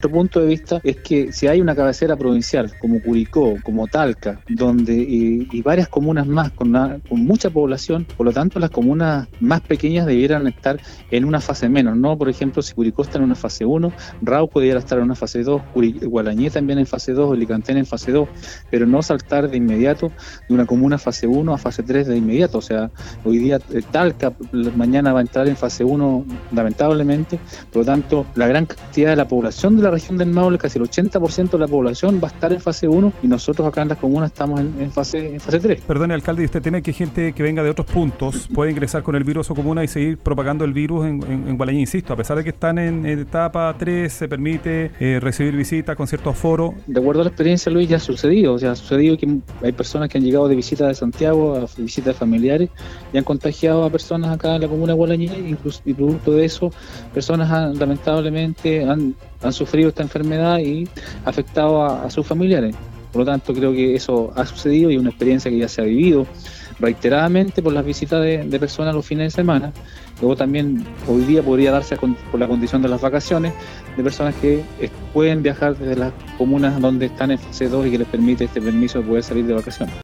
nuestro punto de vista es que si hay una cabecera provincial como Curicó, como Talca, donde y varias comunas más con mucha población, por lo tanto las comunas más pequeñas debieran estar en una fase menos, ¿no? Por ejemplo, si Curicó está en una fase 1, Rauco debiera estar en una fase 2, Gualañé también en fase 2, Licantén en fase 2, pero no saltar de inmediato de una comuna fase 1 a fase 3 de inmediato. O sea, hoy día Talca mañana va a entrar en fase 1 lamentablemente, por lo tanto la gran cantidad de la población de la región del Maule, casi el 80% de la población va a estar en fase 1 y nosotros acá en las comunas estamos en fase 3. Perdone, alcalde, ¿y usted tiene que gente que venga de otros puntos puede ingresar con el virus a su comuna y seguir propagando el virus en Gualañé? Insisto, a pesar de que están en etapa 3, se permite recibir visitas con cierto aforo. De acuerdo a la experiencia, Luis, ya ha sucedido que hay personas que han llegado de visita de Santiago, a visitas de familiares, y han contagiado a personas acá en la comuna de Gualañé, y producto de eso, personas lamentablemente han sufrido esta enfermedad y afectado a sus familiares. Por lo tanto, creo que eso ha sucedido y es una experiencia que ya se ha vivido reiteradamente por las visitas de personas los fines de semana. Luego también hoy día podría darse por la condición de las vacaciones de personas que pueden viajar desde las comunas donde están en fase 2 y que les permite este permiso de poder salir de vacaciones.